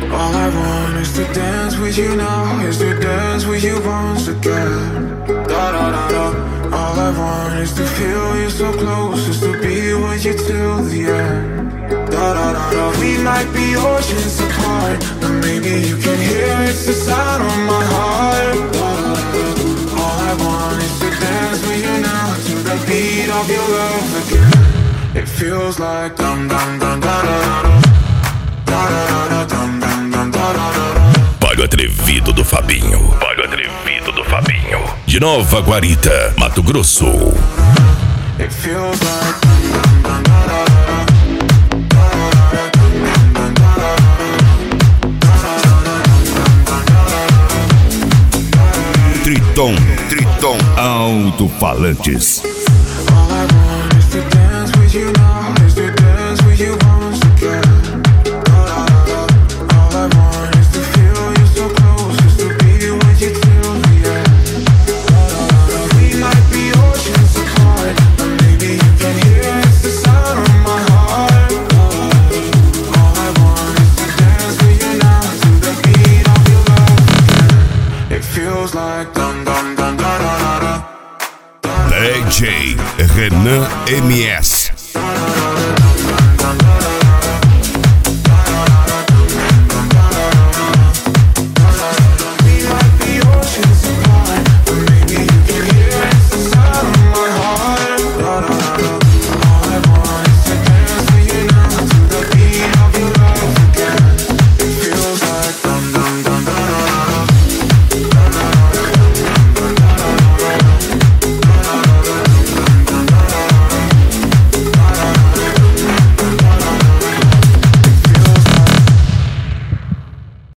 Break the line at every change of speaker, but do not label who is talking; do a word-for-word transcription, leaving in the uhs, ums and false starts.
All I want is to dance with you now, is to dance with you once again. Da da da da. All I want is to feel you so close, is to be with you till the end. Da da da da. We might be oceans apart, but maybe you can hear it's the sound of my heart. Da da da da. All I want is to dance with you now, to the beat of your love again. It feels like dum dum dum da da da da. Da da da da dum dum dum da da da da.
Pago Atrevido do Fabinho. Pago Atrevido do Fabinho. De Nova Guarita, Mato Grosso.
It feels like dum dum dum da da da.
Triton, Triton Alto-Falantes.
All I want is to dance with you now, is to dance with you once again. All I want is to feel you so close, is to be with you till the end. We might be oceans apart, but maybe you can hear it's the sound of my heart. All I want is to dance with you now, to the beat of your love again. It feels like dum dum dum da da da da.
D J Renan M S.